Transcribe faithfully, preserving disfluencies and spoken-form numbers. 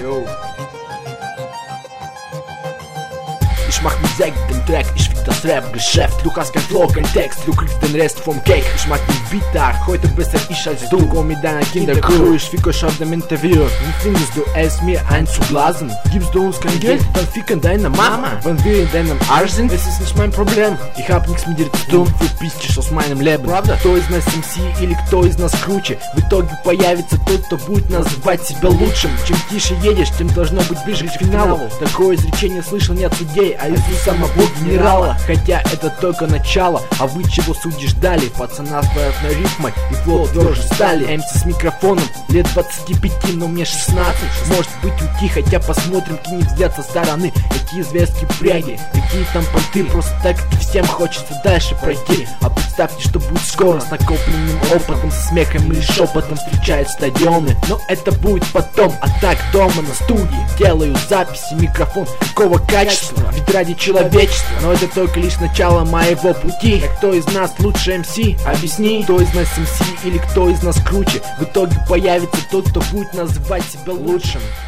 Yo. Ich mach Musik, den Track, ich fick das Rap-Geschäft. Du hast kein Flow, kein Text, du kriegst den Rest vom Cake. Ich mag den Beat, heute besser ich als du. Komm mit deiner Kindercrew, ich fick euch auf dem Interview. Wie findest du es, mir einzublasen? Gibst du uns kein Geld, dann ficken deine Mama. Wenn wir in deinem Arsch sind, es ist nicht mein Problem. Ich hab nichts mit dir zu tun, verpiss dich aus meinem Leben. Правда? Кто из нас эм си или кто из нас круче? В итоге появится тот, кто будет называть себя лучшим. Чем тише едешь, тем должно быть ближе к финалу. Такое изречение слышал не от судей, а из уст самого генерала. Хотя это только начало, а вы чего судишь дали? Пацана стоят на рифмой и флоу тверже стали. эм си с микрофоном, лет двадцати пяти, но мне шестнадцать. Может быть уйти, хотя посмотрим, кинь взгляд со стороны. Какие зверские пряги, какие там понты. Просто так и всем хочется дальше пройти. А представьте, что будет скоро, с накопленным опытом, со смехом или шепотом встречают стадионы. Но это будет потом, а так дома на студии делаю записи, микрофон какого качества, ведь ради человечества. Но это только лишь начало моего пути. Так кто из нас лучше эм си? Объясни, кто из нас эм си или кто из нас круче? В итоге появится тот, кто будет называть себя лучшим.